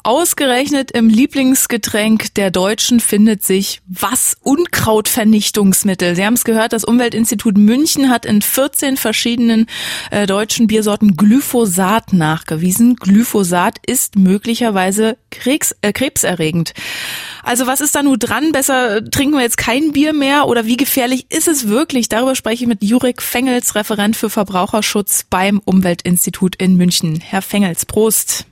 Ausgerechnet im Lieblingsgetränk der Deutschen findet sich was? Unkrautvernichtungsmittel. Sie haben es gehört, das Umweltinstitut München hat in 14 verschiedenen deutschen Biersorten Glyphosat nachgewiesen. Glyphosat ist möglicherweise krebserregend. Also was ist da nun dran? Besser trinken wir jetzt kein Bier mehr oder wie gefährlich ist es wirklich? Darüber spreche ich mit Jurek Fengels, Referent für Verbraucherschutz beim Umweltinstitut in München. Herr Fengels, Prost.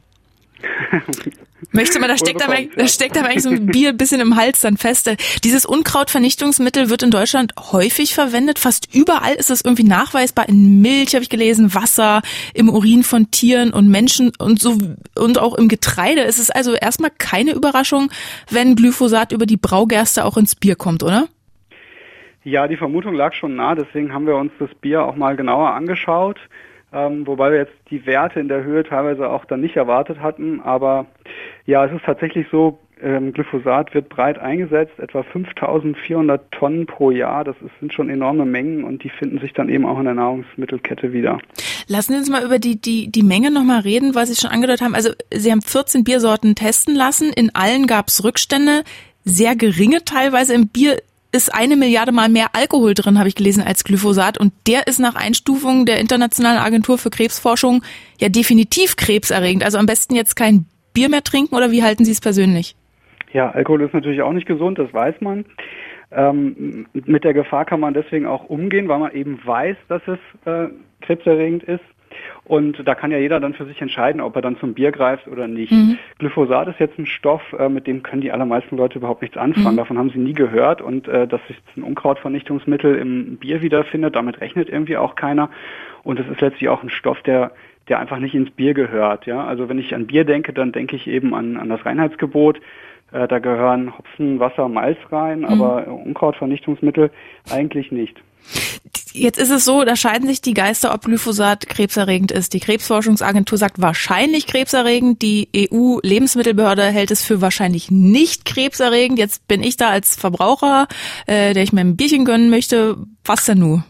Da steckt aber eigentlich so ein Bier ein bisschen im Hals dann fest. Dieses Unkrautvernichtungsmittel wird in Deutschland häufig verwendet. Fast überall ist es irgendwie nachweisbar. In Milch habe ich gelesen, Wasser, im Urin von Tieren und Menschen und auch im Getreide. Es ist also erstmal keine Überraschung, wenn Glyphosat über die Braugerste auch ins Bier kommt, oder? Ja, die Vermutung lag schon nah. Deswegen haben wir uns das Bier auch mal genauer angeschaut. Wobei wir jetzt die Werte in der Höhe teilweise auch dann nicht erwartet hatten. Aber ja, es ist tatsächlich so, Glyphosat wird breit eingesetzt, etwa 5.400 Tonnen pro Jahr. Das sind schon enorme Mengen und die finden sich dann eben auch in der Nahrungsmittelkette wieder. Lassen Sie uns mal über die Menge nochmal reden, weil Sie schon angedeutet haben. Also Sie haben 14 Biersorten testen lassen. In allen gab es Rückstände, sehr geringe teilweise. Im Bier ist 1 Milliarde Mal mehr Alkohol drin, habe ich gelesen, als Glyphosat. Und der ist nach Einstufung der Internationalen Agentur für Krebsforschung ja definitiv krebserregend. Also am besten jetzt kein Bier mehr trinken oder wie halten Sie es persönlich? Ja, Alkohol ist natürlich auch nicht gesund, das weiß man. Mit der Gefahr kann man deswegen auch umgehen, weil man eben weiß, dass es krebserregend ist. Und da kann ja jeder dann für sich entscheiden, ob er dann zum Bier greift oder nicht. Glyphosat ist jetzt ein Stoff, mit dem können die allermeisten Leute überhaupt nichts anfangen. Davon haben sie nie gehört. Und dass sich ein Unkrautvernichtungsmittel im Bier wiederfindet, damit rechnet irgendwie auch keiner. Und es ist letztlich auch ein Stoff, der einfach nicht ins Bier gehört. Ja? Also wenn ich an Bier denke, dann denke ich eben an das Reinheitsgebot. Da gehören Hopfen, Wasser, Malz rein, aber Unkrautvernichtungsmittel eigentlich nicht. Jetzt ist es so, da scheiden sich die Geister, ob Glyphosat krebserregend ist. Die Krebsforschungsagentur sagt wahrscheinlich krebserregend. Die EU-Lebensmittelbehörde hält es für wahrscheinlich nicht krebserregend. Jetzt bin ich da als Verbraucher, der ich mir ein Bierchen gönnen möchte. Was denn nun?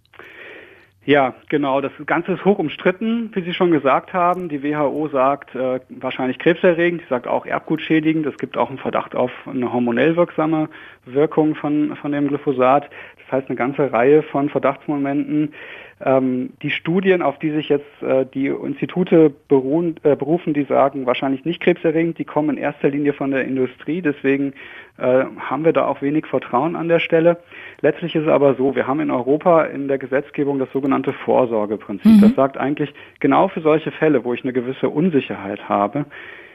Ja, genau. Das Ganze ist hoch umstritten, wie Sie schon gesagt haben. Die WHO sagt wahrscheinlich krebserregend, die sagt auch erbgutschädigend. Es gibt auch einen Verdacht auf eine hormonell wirksame Wirkung von dem Glyphosat. Das heißt eine ganze Reihe von Verdachtsmomenten. Die Studien, auf die sich jetzt die Institute berufen, die sagen wahrscheinlich nicht krebserregend, die kommen in erster Linie von der Industrie. Deswegen haben wir da auch wenig Vertrauen an der Stelle. Letztlich ist es aber so, wir haben in Europa in der Gesetzgebung das sogenannte Vorsorgeprinzip. Das sagt eigentlich, genau für solche Fälle, wo ich eine gewisse Unsicherheit habe,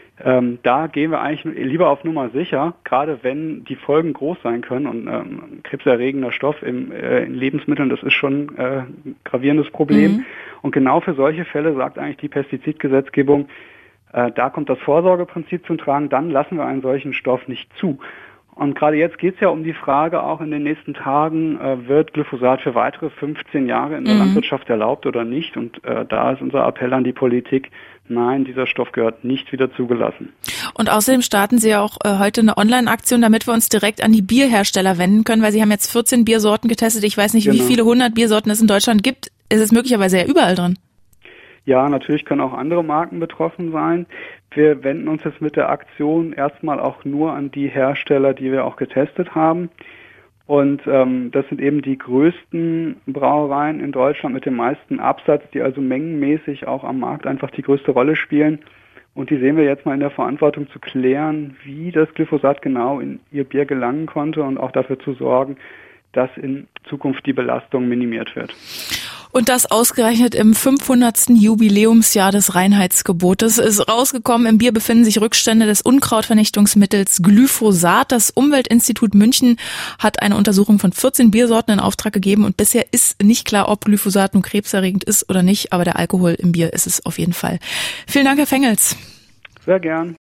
da gehen wir eigentlich lieber auf Nummer sicher, gerade wenn die Folgen groß sein können und krebserregender Stoff in Lebensmitteln, das ist schon ein gravierendes Problem. Und genau für solche Fälle sagt eigentlich die Pestizidgesetzgebung, da kommt das Vorsorgeprinzip zum Tragen, dann lassen wir einen solchen Stoff nicht zu. Und gerade jetzt geht es ja um die Frage, auch in den nächsten Tagen, wird Glyphosat für weitere 15 Jahre in der Landwirtschaft erlaubt oder nicht? Und da ist unser Appell an die Politik, nein, dieser Stoff gehört nicht wieder zugelassen. Und außerdem starten Sie ja auch heute eine Online-Aktion, damit wir uns direkt an die Bierhersteller wenden können, weil Sie haben jetzt 14 Biersorten getestet. Ich weiß nicht, wie viele 100 Biersorten es in Deutschland gibt. Es ist möglicherweise ja überall drin. Ja, natürlich können auch andere Marken betroffen sein. Wir wenden uns jetzt mit der Aktion erstmal auch nur an die Hersteller, die wir auch getestet haben. Und das sind eben die größten Brauereien in Deutschland mit dem meisten Absatz, die also mengenmäßig auch am Markt einfach die größte Rolle spielen. Und die sehen wir jetzt mal in der Verantwortung zu klären, wie das Glyphosat genau in ihr Bier gelangen konnte und auch dafür zu sorgen, dass in Zukunft die Belastung minimiert wird. Und das ausgerechnet im 500. Jubiläumsjahr des Reinheitsgebotes ist rausgekommen. Im Bier befinden sich Rückstände des Unkrautvernichtungsmittels Glyphosat. Das Umweltinstitut München hat eine Untersuchung von 14 Biersorten in Auftrag gegeben und bisher ist nicht klar, ob Glyphosat nun krebserregend ist oder nicht, aber der Alkohol im Bier ist es auf jeden Fall. Vielen Dank, Herr Fengels. Sehr gern.